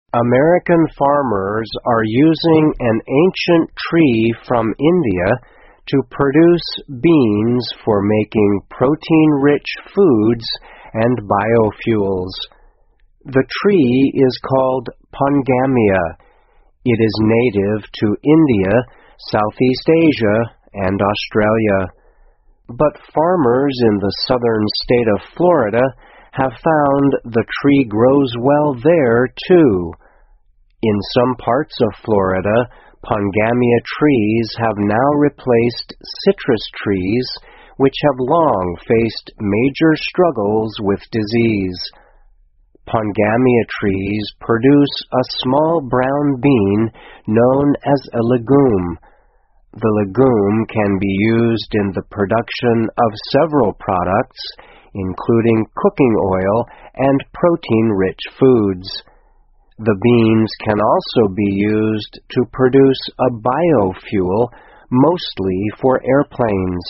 American farmers are using an ancient tree from India to produce beans for making protein-rich foods and biofuels. The tree is called Pongamia. It is native to India, Southeast Asia, and Australia. But farmers in the southern state of Florida have found the tree grows well there, too. In some parts of Florida, Pongamia trees have now replaced citrus trees, which have long faced major struggles with disease. Pongamia trees produce a small brown bean known as a legume. The legume can be used in the production of several products, including cooking oil and protein-rich foods. The beans can also be used to produce a biofuel, mostly for airplanes.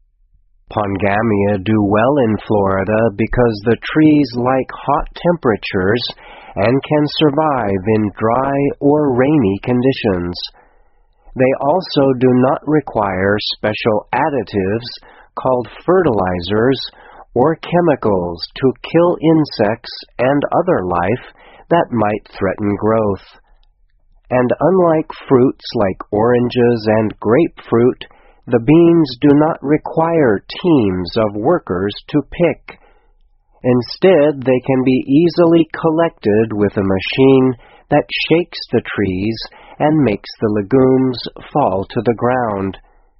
Pongamia do well in Florida because the trees like hot temperatures and can survive in dry or rainy conditions. They also do not require special additives called fertilizers or chemicals to kill insects and other life that might threaten growth. And unlike fruits like oranges and grapefruit, the beans do not require teams of workers to pick. Instead, they can be easily collected with a machine that shakes the trees and makes the legumes fall to the ground.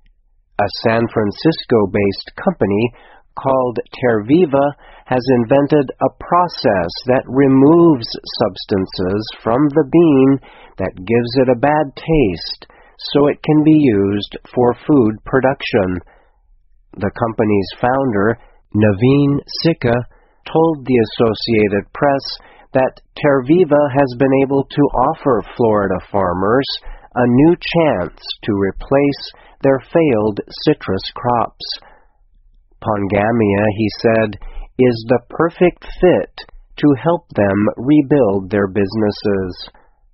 A San Francisco-based company called Terviva has invented a process that removes substances from the bean that gives it a bad taste, so it can be used for food production. The company's founder, Naveen Sikka, told the Associated Press that Terviva has been able to offer Florida farmers a new chance to replace their failed citrus crops. Pongamia, he said, is the perfect fit to help them rebuild their businesses.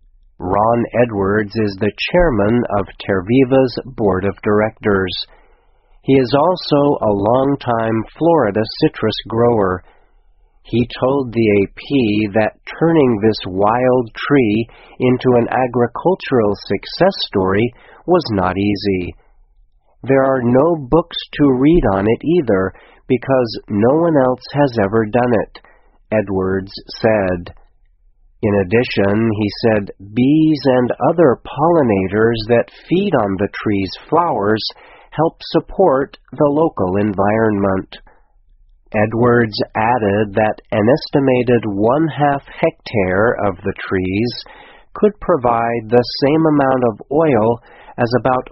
Ron Edwards is the chairman of Terviva's board of directors. He is also a longtime Florida citrus grower. He told the AP that turning this wild tree into an agricultural success story was not easy. There are no books to read on it either, because no one else has ever done it, Edwards said. In addition, he said, bees and other pollinators that feed on the tree's flowers help support the local environment. Edwards added that an estimated 1/2 hectare of the trees could provide the same amount of oil as about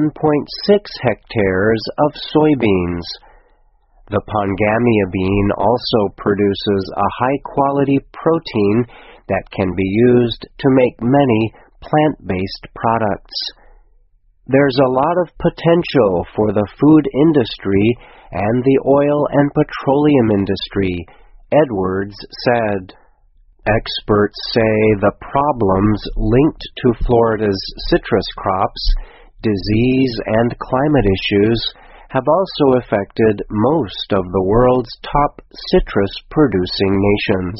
1.6 hectares of soybeans. The Pongamia bean also produces a high-quality protein that can be used to make many plant-based products. There's a lot of potential for the food industry and the oil and petroleum industry, Edwards said. Experts say the problems linked to Florida's citrus crops, disease, and climate issues have also affected most of the world's top citrus-producing nations.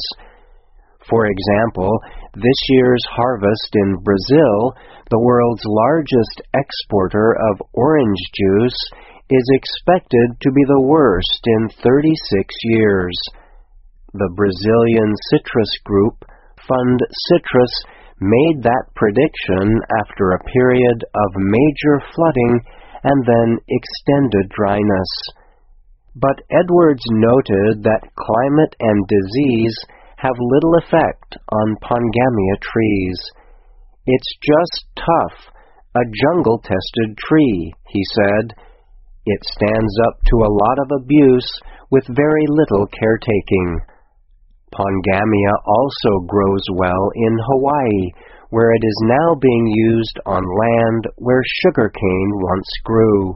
For example, this year's harvest in Brazil, the world's largest exporter of orange juice, is expected to be the worst in 36 years. The Brazilian Citrus Group, Fund Citrus, made that prediction after a period of major flooding and then extended dryness. But Edwards noted that climate and disease have little effect on Pongamia trees. It's just tough, a jungle-tested tree, he said. It stands up to a lot of abuse with very little caretaking. Pongamia also grows well in Hawaii, where it is now being used on land where sugarcane once grew.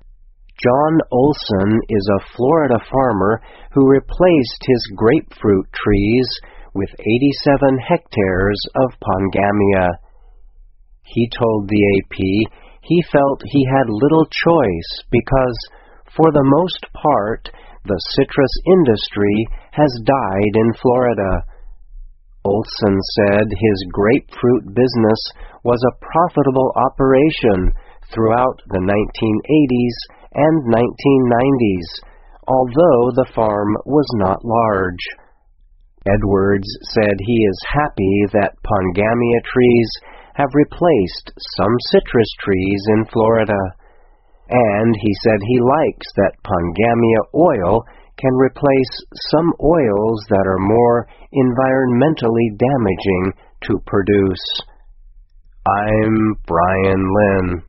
John Olson is a Florida farmer who replaced his grapefruit trees with 87 hectares of Pongamia. He told the AP he felt he had little choice because, for the most part, the citrus industry has died in Florida. Olson said his grapefruit business was a profitable operation throughout the 1980s and 1990s, although the farm was not large. Edwards said he is happy that Pongamia trees have replaced some citrus trees in Florida, and he said he likes that Pongamia oil can replace some oils that are more environmentally damaging to produce. I'm Brian Lynn.